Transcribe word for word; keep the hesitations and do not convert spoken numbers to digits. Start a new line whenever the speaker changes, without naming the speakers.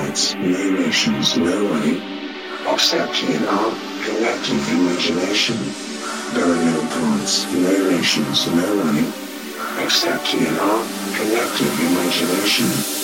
thoughts, narrations, narrate, except in our collective imagination. There are no thoughts, narrations, narrate, except in our collective imagination.